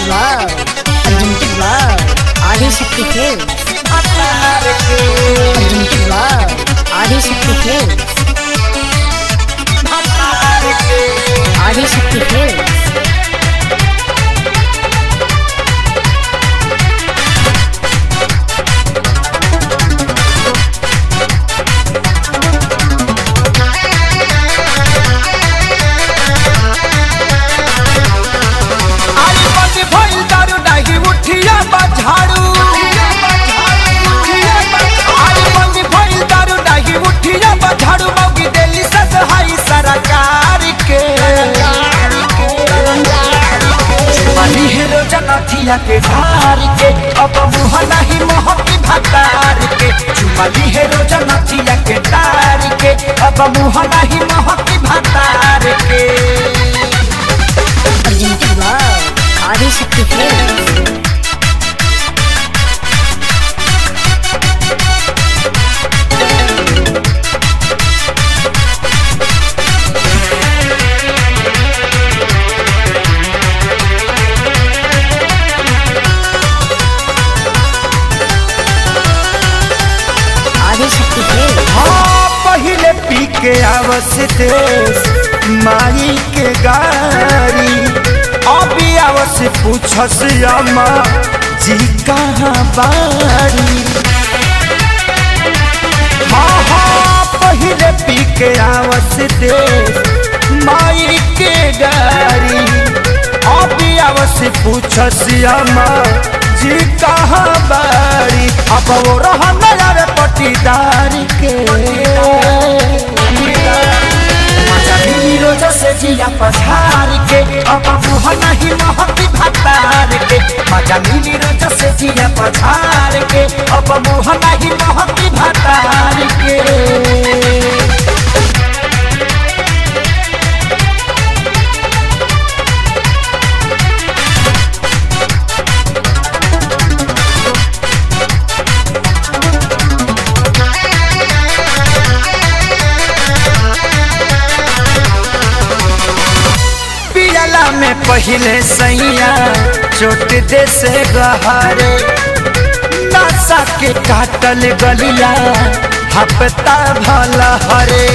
Love, Unlimited Love, Adi Shakti Films. Unlimited Love, Adi Shakti Films. Adi Shakti Films. के धार के अब मुँह नहीं मोहब्बी भतार के चुमली है रोजा नचिया के तार के अब मुँह नहीं मोहब्बी भतार के Unlimited Love, Adi Shakti Films. पहले पी के आवस देश माई के गारी अभी आवस पूछस अम्मा जी कहाँ बारी। हाँ पहले पी के आवस देश माई के गारी अभी आवस पूछस अम्मा जी कहाँ बारी। अब वो रहना रे पटीदार के रोजा से जिया पधार के अब मुँह नहीं मोहब्बी भतार के मजा मिली रोजा से जिया पधार के अब मुँह नहीं मोहब्बी भतार के। में पहले सैया चोट दे से गहरे नशा के काटल गलिया हफ्ता भला हरे।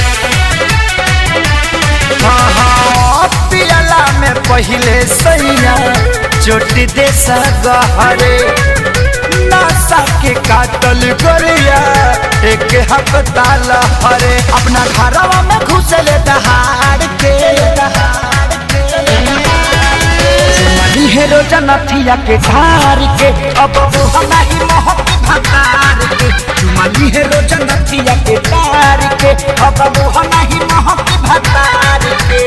हाँ पियला में पहले सैया चोट दे से गहरे नशा के काटल गलिया एक हफ्ता लहरे। अपना घरवा में घुसल दहाड़ के है रोजा नथिया के धार के अब मुँह नहीं मोहब्बी भतार के चुमली है रोजा नथिया के धार के अब मुँह नहीं मोहब्बी भतार के।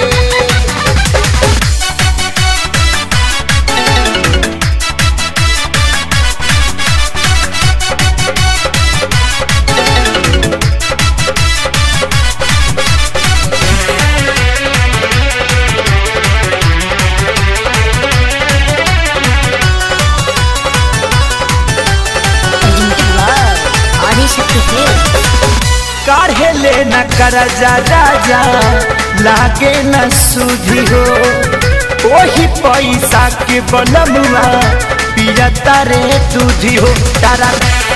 काढ़े ले न कर जा राजा लागे न सुधी हो वही पैसा के बलमुआ पिया तारे दूधी हो तारा।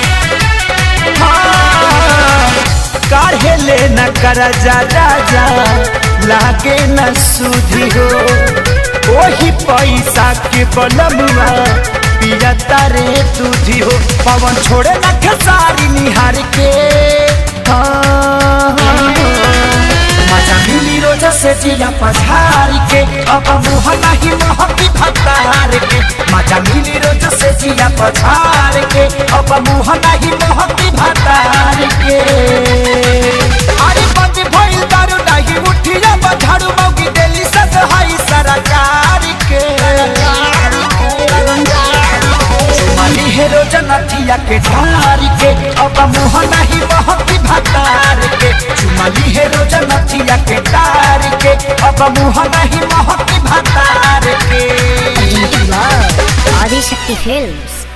हाँ काढ़े ले न कर जा राजा लागे न सुधी हो वही पैसा के बलमुआ पिया तारे दूधी हो। पवन छोड़े न खेसारी निहार के मजा मिली रोजा से जिया पधार के अब मुँह नहीं मोहब्बी भतार के मजा मिली रोजा से जिया पधार के अब मुँह नहीं मोहब्बी भतार के। अरे बंद भइल दारू नहीं उठिया बझाड़ू मौगी देली ससहाई सरकार के चुमली है रोजा नथिया के धार के अब मुँह नहीं मोहब्बी भतार के चुमली है रोजा नथिया के तार के अब मुँह नहीं मोहब्बी भतार के। Unlimited Love, Adi Shakti Films.